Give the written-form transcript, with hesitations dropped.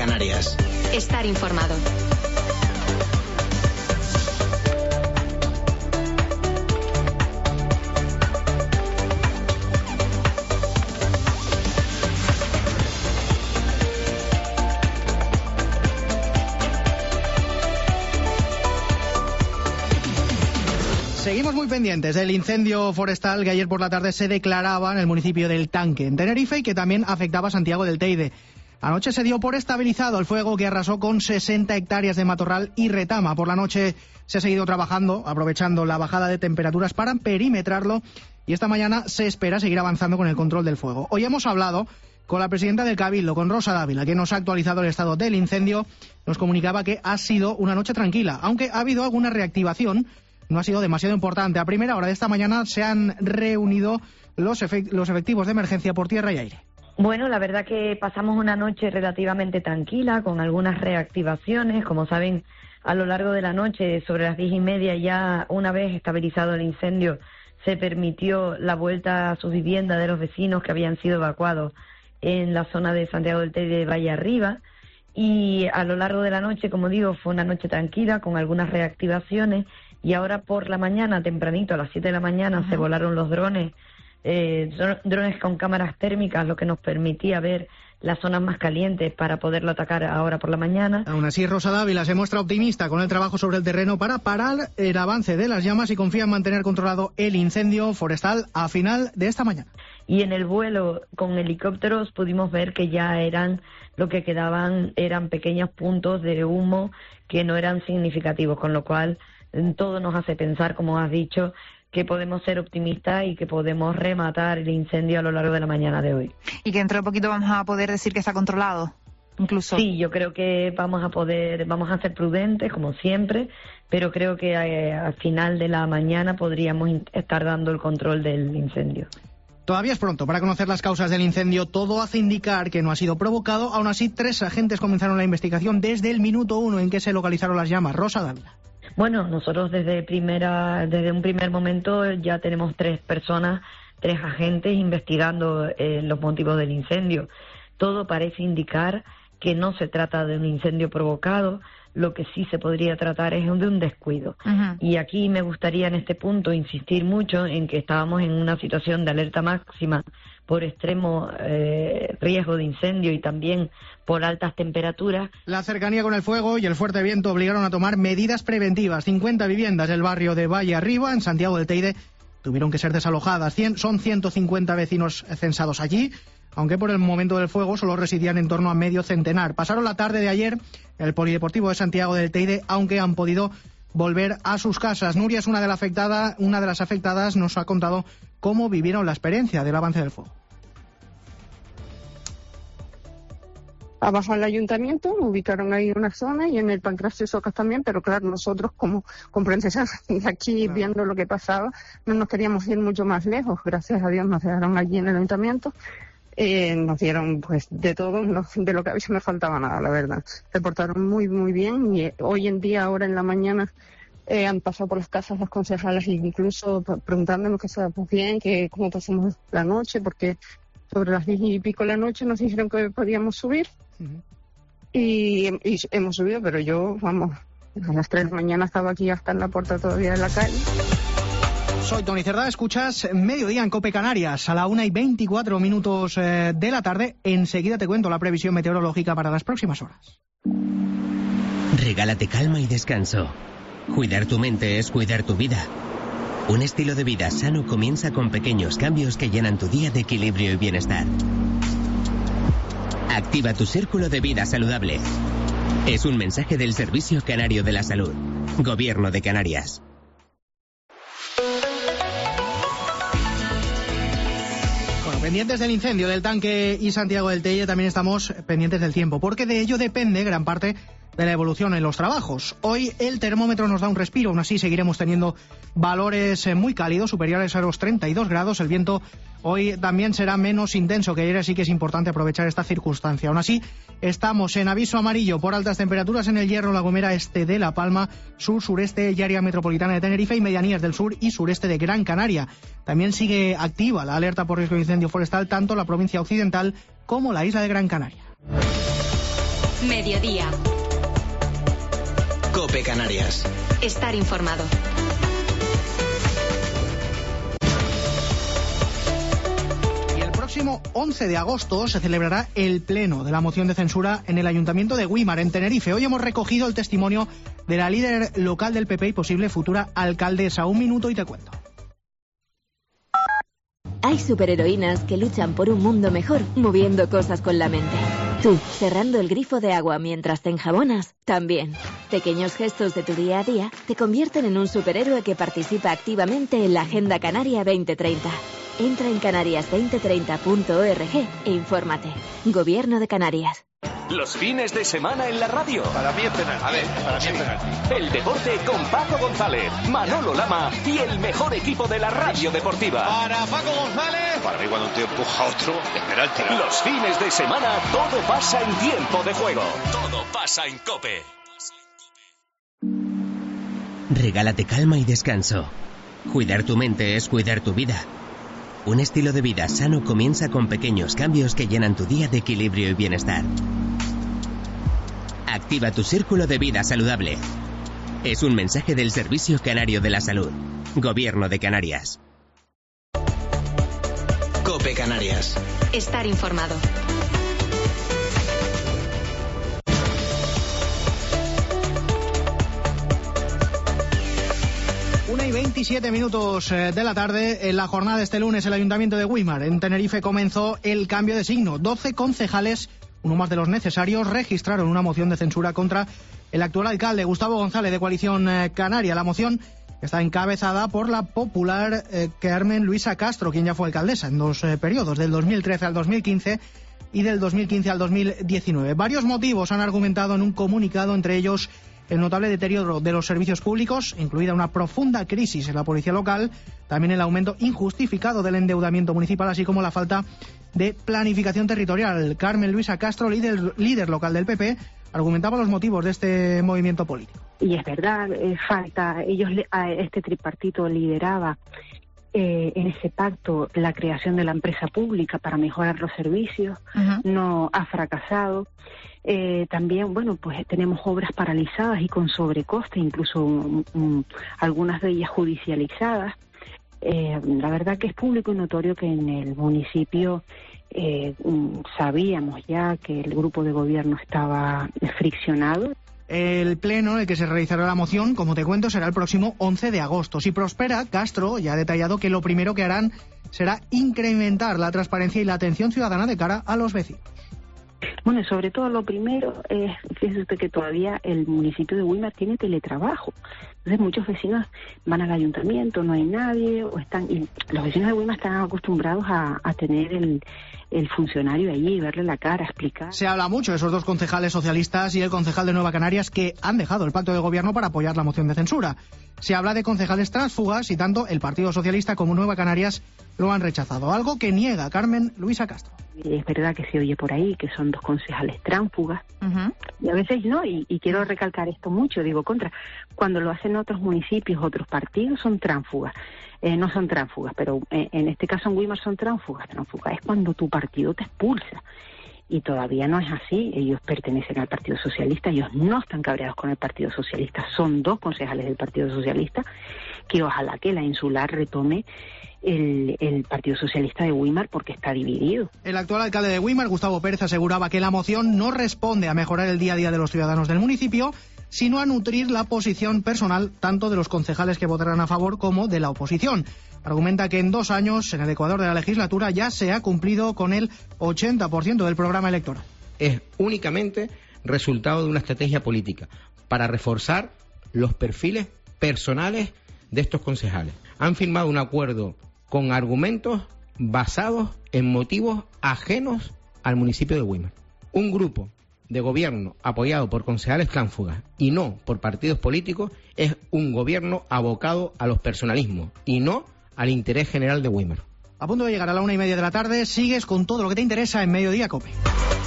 Canarias. Estar informado. Seguimos muy pendientes del incendio forestal que ayer por la tarde se declaraba en el municipio del Tanque, en Tenerife, y que también afectaba a Santiago del Teide. Anoche se dio por estabilizado el fuego que arrasó con 60 hectáreas de matorral y retama. Por la noche se ha seguido trabajando, aprovechando la bajada de temperaturas para perimetrarlo, y esta mañana se espera seguir avanzando con el control del fuego. Hoy hemos hablado con la presidenta del Cabildo, con Rosa Dávila, que nos ha actualizado el estado del incendio. Nos comunicaba que ha sido una noche tranquila, aunque ha habido alguna reactivación. No ha sido demasiado importante. A primera hora de esta mañana se han reunido los efectivos de emergencia por tierra y aire. Bueno, la verdad que pasamos una noche relativamente tranquila, con algunas reactivaciones. Como saben, a lo largo de la noche, sobre las 10:30, ya una vez estabilizado el incendio, se permitió la vuelta a sus viviendas de los vecinos que habían sido evacuados en la zona de Santiago del Teide de Valle Arriba. Y a lo largo de la noche, como digo, fue una noche tranquila, con algunas reactivaciones. Y ahora por la mañana, tempranito, a las 7 de la mañana, se volaron los drones con cámaras térmicas, lo que nos permitía ver las zonas más calientes para poderlo atacar ahora por la mañana. Aún así, Rosa Dávila se muestra optimista con el trabajo sobre el terreno para parar el avance de las llamas y confía en mantener controlado el incendio forestal a final de esta mañana. Y en el vuelo con helicópteros pudimos ver que ya lo que quedaban eran pequeños puntos de humo que no eran significativos, con lo cual todo nos hace pensar, como has dicho, que podemos ser optimistas y que podemos rematar el incendio a lo largo de la mañana de hoy. Y que dentro de poquito vamos a poder decir que está controlado, incluso. Sí, yo creo que vamos a ser prudentes, como siempre, pero creo que al final de la mañana podríamos estar dando el control del incendio. Todavía es pronto para conocer las causas del incendio. Todo hace indicar que no ha sido provocado. Aún así, 3 agentes comenzaron la investigación desde el minuto 1 en que se localizaron las llamas. Rosa Dávila. Bueno, nosotros desde un primer momento ya tenemos 3 agentes investigando los motivos del incendio. Todo parece indicar que no se trata de un incendio provocado, lo que sí se podría tratar es de un descuido. Y aquí me gustaría en este punto insistir mucho en que estábamos en una situación de alerta máxima por extremo riesgo de incendio y también por altas temperaturas. La cercanía con el fuego y el fuerte viento obligaron a tomar medidas preventivas. 50 viviendas del barrio de Valle Arriba, en Santiago del Teide, tuvieron que ser desalojadas. Son 150 vecinos censados allí, aunque por el momento del fuego solo residían en torno a medio centenar. Pasaron la tarde de ayer en el Polideportivo de Santiago del Teide, aunque han podido volver a sus casas. Nuria es una de las afectadas, nos ha contado cómo vivieron la experiencia del avance del fuego. Abajo al ayuntamiento, ubicaron ahí una zona y en el Pancracio y Socas también, pero claro, nosotros como comprendes aquí viendo lo que pasaba, no nos queríamos ir mucho más lejos. Gracias a Dios nos dejaron allí en el ayuntamiento. Nos dieron pues de todo, de lo que había me faltaba nada, la verdad. Se portaron muy muy bien y hoy en día, ahora en la mañana, han pasado por las casas las concejalas incluso preguntándonos que estábamos bien, que cómo pasamos la noche, porque sobre las 10 y pico de la noche nos dijeron que podíamos subir. Y hemos subido, pero yo, a las 3 de la mañana estaba aquí hasta en la puerta todavía de la calle. Soy Tony Cerdá, escuchas Mediodía en COPE Canarias, a la 1:24 de la tarde. Enseguida te cuento la previsión meteorológica para las próximas horas. Regálate calma y descanso. Cuidar tu mente es cuidar tu vida. Un estilo de vida sano comienza con pequeños cambios que llenan tu día de equilibrio y bienestar. Activa tu círculo de vida saludable. Es un mensaje del Servicio Canario de la Salud. Gobierno de Canarias. Bueno, pendientes del incendio del Tanque y Santiago del Teide, también estamos pendientes del tiempo, porque de ello depende gran parte de la evolución en los trabajos. Hoy el termómetro nos da un respiro, aún así seguiremos teniendo valores muy cálidos, superiores a los 32 grados. El viento hoy también será menos intenso que ayer, así que es importante aprovechar esta circunstancia. Aún así, estamos en aviso amarillo por altas temperaturas en el Hierro, La Gomera, este de La Palma, sur, sureste y área metropolitana de Tenerife y medianías del sur y sureste de Gran Canaria. También sigue activa la alerta por riesgo de incendio forestal, tanto la provincia occidental como la isla de Gran Canaria. Mediodía. COPE Canarias. Estar informado. El próximo 11 de agosto se celebrará el pleno de la moción de censura en el Ayuntamiento de Güímar, en Tenerife. Hoy hemos recogido el testimonio de la líder local del PP y posible futura alcaldesa. Un minuto y te cuento. Hay superheroínas que luchan por un mundo mejor moviendo cosas con la mente. Tú, cerrando el grifo de agua mientras te enjabonas, también. Pequeños gestos de tu día a día te convierten en un superhéroe que participa activamente en la Agenda Canaria 2030. Entra en canarias2030.org e infórmate. Gobierno de Canarias. Los fines de semana en la radio. Para mí es penalti. A ver, para mí es penalti. El deporte con Paco González, Manolo Lama y el mejor equipo de la radio deportiva. Para Paco González. Para mí cuando un tío empuja a otro es penalti. Los fines de semana todo pasa en tiempo de juego. Todo pasa en COPE. Regálate calma y descanso. Cuidar tu mente es cuidar tu vida. Un estilo de vida sano comienza con pequeños cambios que llenan tu día de equilibrio y bienestar. Activa tu círculo de vida saludable. Es un mensaje del Servicio Canario de la Salud. Gobierno de Canarias. COPE Canarias. Estar informado. Una y 27 minutos de la tarde. En la jornada de este lunes, el Ayuntamiento de Güímar, en Tenerife, comenzó el cambio de signo. 12 concejales, uno más de los necesarios, registraron una moción de censura contra el actual alcalde, Gustavo González, de Coalición Canaria. La moción está encabezada por la popular Carmen Luisa Castro, quien ya fue alcaldesa en dos periodos, del 2013 al 2015 y del 2015 al 2019. Varios motivos han argumentado en un comunicado, entre ellos el notable deterioro de los servicios públicos, incluida una profunda crisis en la policía local, también el aumento injustificado del endeudamiento municipal, así como la falta de planificación territorial. Carmen Luisa Castro, líder local del PP, argumentaba los motivos de este movimiento político. Y es verdad, este tripartito lideraba en ese pacto la creación de la empresa pública para mejorar los servicios, no ha fracasado. También, pues tenemos obras paralizadas y con sobrecoste, incluso algunas de ellas judicializadas. La verdad que es público y notorio que en el municipio sabíamos ya que el grupo de gobierno estaba friccionado. El pleno en el que se realizará la moción, como te cuento, será el próximo 11 de agosto. Si prospera, Castro ya ha detallado que lo primero que harán será incrementar la transparencia y la atención ciudadana de cara a los vecinos. Bueno, y sobre todo lo primero es, fíjese usted que todavía el municipio de Güímar tiene teletrabajo. Entonces muchos vecinos van al ayuntamiento, no hay nadie, y los vecinos de Güímar están acostumbrados a tener el funcionario allí, verle la cara, explicar. Se habla mucho de esos dos concejales socialistas y el concejal de Nueva Canarias que han dejado el pacto de gobierno para apoyar la moción de censura. Se habla de concejales tránsfugas y tanto el Partido Socialista como Nueva Canarias lo han rechazado, algo que niega Carmen Luisa Castro. Es verdad que se oye por ahí que son dos concejales tránsfugas, y a veces no, y quiero recalcar esto mucho, cuando lo hacen otros municipios, otros partidos, son tránsfugas. No son tránsfugas, pero en este caso en Güímar son tránsfugas. Tránsfugas es cuando tu partido te expulsa. Y todavía no es así. Ellos pertenecen al Partido Socialista, ellos no están cabreados con el Partido Socialista. Son dos concejales del Partido Socialista que ojalá que la insular retome el Partido Socialista de Güímar porque está dividido. El actual alcalde de Güímar, Gustavo Pérez, aseguraba que la moción no responde a mejorar el día a día de los ciudadanos del municipio, sino a nutrir la posición personal tanto de los concejales que votarán a favor como de la oposición. Argumenta que en 2 años, en el Ecuador de la legislatura, ya se ha cumplido con el 80% del programa electoral. Es únicamente resultado de una estrategia política para reforzar los perfiles personales de estos concejales. Han firmado un acuerdo con argumentos basados en motivos ajenos al municipio de Güímar. Un grupo de gobierno apoyado por concejales tránsfugas y no por partidos políticos es un gobierno abocado a los personalismos y no al interés general de Güímar. A punto de llegar a la 1:30 de la tarde, sigues con todo lo que te interesa en Mediodía COPE.